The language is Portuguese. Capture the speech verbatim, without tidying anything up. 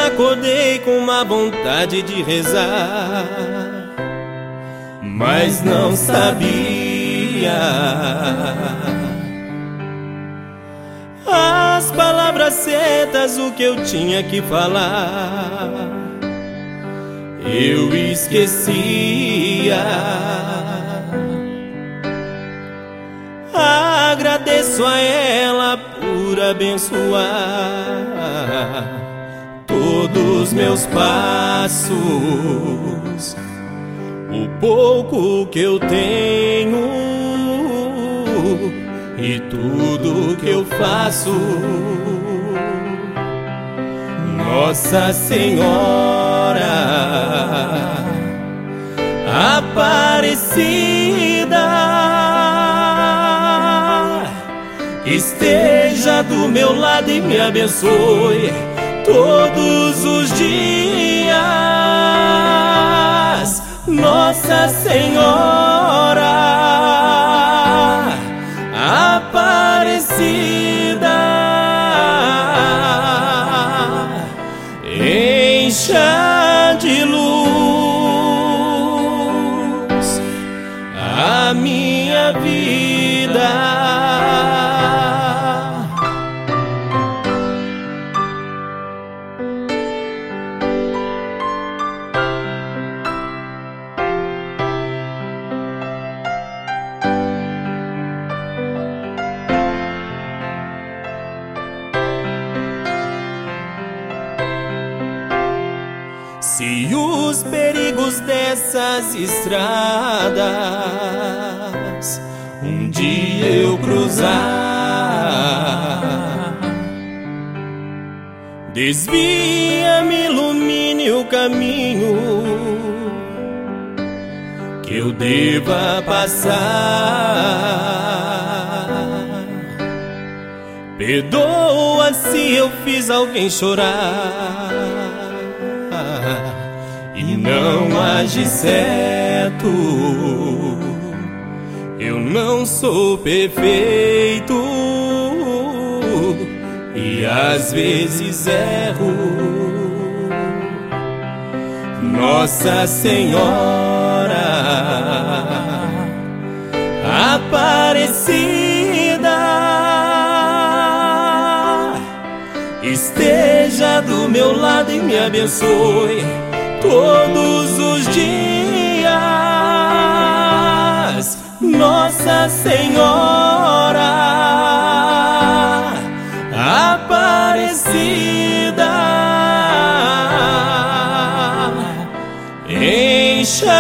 acordei com uma vontade de rezar, mas não sabia as palavras certas, o que eu tinha que falar. Eu esquecia. Agradeço a ela por abençoar todos meus passos, o pouco que eu tenho e tudo que eu faço. Nossa Senhora Aparecida, esteja do meu lado e me abençoe todos os dias. Nossa Senhora Aparecida, encha de luz a minha vida. Se os perigos dessas estradas um dia eu cruzar, desvia-me, ilumine o caminho que eu deva passar. Perdoa se eu fiz alguém chorar e não agi certo. Eu não sou perfeito e às vezes erro. Nossa Senhora Aparecida, esteja do meu lado e me abençoe todos os dias. Nossa Senhora Aparecida, encha